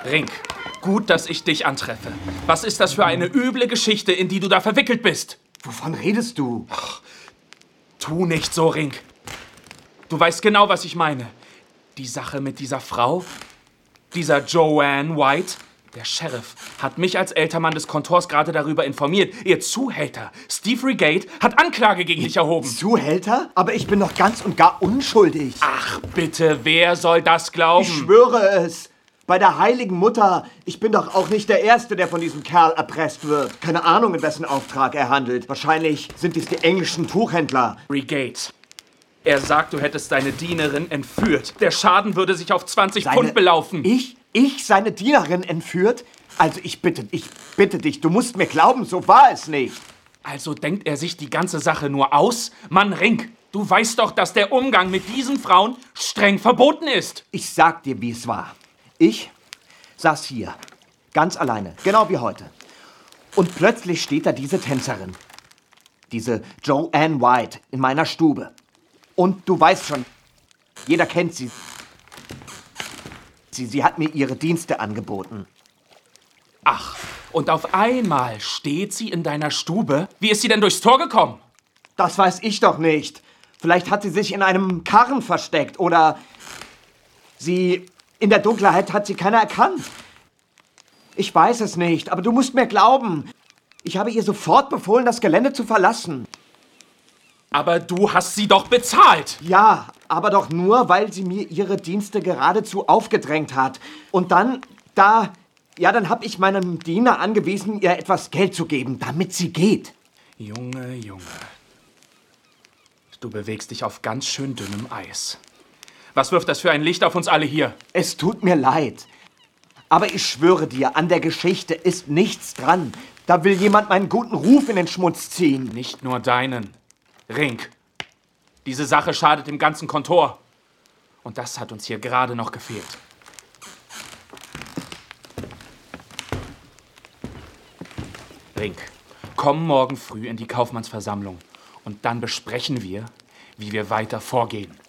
Rink, gut, dass ich dich antreffe. Was ist das für eine üble Geschichte, in die du da verwickelt bist? Wovon redest du? Tu nicht so, Rink. Du weißt genau, was ich meine. Die Sache mit dieser Frau, dieser Joanne White. Der Sheriff hat mich als Ältermann des Kontors gerade darüber informiert. Ihr Zuhälter, Steve Regate, hat Anklage gegen dich erhoben. Zuhälter? Aber ich bin doch ganz und gar unschuldig. Ach bitte, wer soll das glauben? Ich schwöre es. Bei der heiligen Mutter. Ich bin doch auch nicht der Erste, der von diesem Kerl erpresst wird. Keine Ahnung, in wessen Auftrag er handelt. Wahrscheinlich sind dies die englischen Tuchhändler. Regate. Er sagt, du hättest seine Dienerin entführt. Der Schaden würde sich auf 20 Pfund belaufen. Ich seine Dienerin entführt? Also ich bitte dich, du musst mir glauben, so war es nicht. Also denkt er sich die ganze Sache nur aus? Mann, Rink, du weißt doch, dass der Umgang mit diesen Frauen streng verboten ist. Ich sag dir, wie es war. Ich saß hier, ganz alleine, genau wie heute. Und plötzlich steht da diese Tänzerin, diese Joanne White, in meiner Stube. Und du weißt schon, jeder kennt sie. Sie hat mir ihre Dienste angeboten. Ach, und auf einmal steht sie in deiner Stube? Wie ist sie denn durchs Tor gekommen? Das weiß ich doch nicht. Vielleicht hat sie sich in einem Karren versteckt oder in der Dunkelheit hat sie keiner erkannt. Ich weiß es nicht, aber du musst mir glauben. Ich habe ihr sofort befohlen, das Gelände zu verlassen. Aber du hast sie doch bezahlt. Ja, aber doch nur, weil sie mir ihre Dienste geradezu aufgedrängt hat. Und dann habe ich meinem Diener angewiesen, ihr etwas Geld zu geben, damit sie geht. Junge. Du bewegst dich auf ganz schön dünnem Eis. Was wirft das für ein Licht auf uns alle hier? Es tut mir leid. Aber ich schwöre dir, an der Geschichte ist nichts dran. Da will jemand meinen guten Ruf in den Schmutz ziehen. Nicht nur deinen. Rink, diese Sache schadet dem ganzen Kontor. Und das hat uns hier gerade noch gefehlt. Rink, komm morgen früh in die Kaufmannsversammlung. Und dann besprechen wir, wie wir weiter vorgehen.